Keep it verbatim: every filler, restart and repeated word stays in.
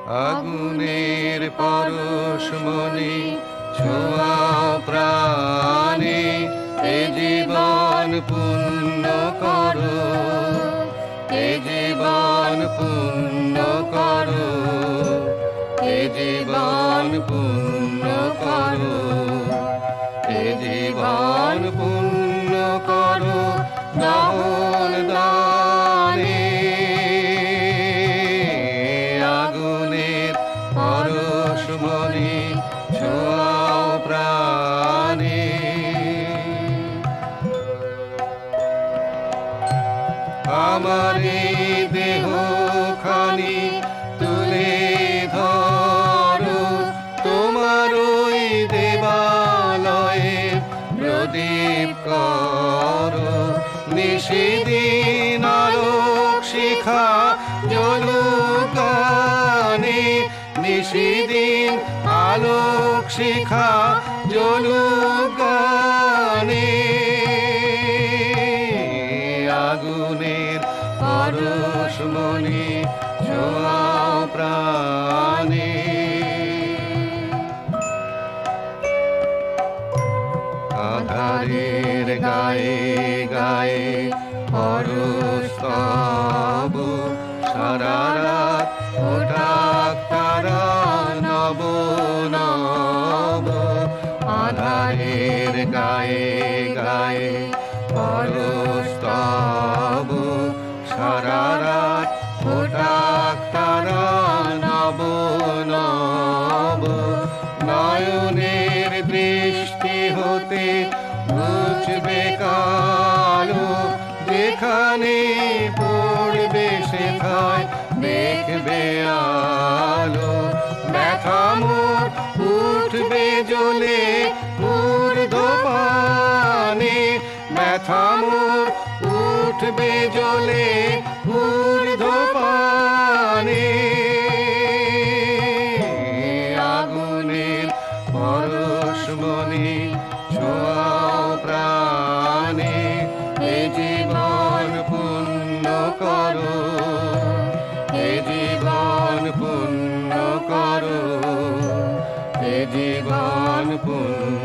আগুনের পরশ মনে ছোঁয়াও প্রাণে, এ জীবন পুণ্য করো, এ জীবন পুণ্য করো, এ জীবন পুণ্য করো, এ জীবন পুণ্য করো দহন দানে। আগুনের পরশ মনে ছোঁয়াও প্রাণে, আমার এই দেহ খানি তুলে ধরো, তোমার ওই দেবালয়ে প্রদীপ করো। নিশিদিন আলোক শিখা জ্বলুক গানে, নিশিদিন আলোক শিখা জ্বলুক গানে। আগুনের পরশ মনে ছোঁয়াও প্রাণে, আধারের গায়ে গায়ে পরশ তব, সারা রাত ওঠাক তারা নব নব। আধারের গায়ে গায়ে পরশ তব, সারা রাত ওঠাক তারা নব নব। নয়নের দৃষ্টি হতে মুছবে কালো, যেখানে পড়বে সেখায় দেখবে আলো। ব্যথা মোর উঠবে জ্বলে ঊর্ধ্বপানে, ব্যথা মোর উঠবে জ্বলে ঊর্ধ্বপানে। আগুনের পরশ মনে ছোঁয়াও প্রাণে, এ জীবন পুণ্য করো, এ জীবন পুণ্য করো, এ জীবন পুণ্য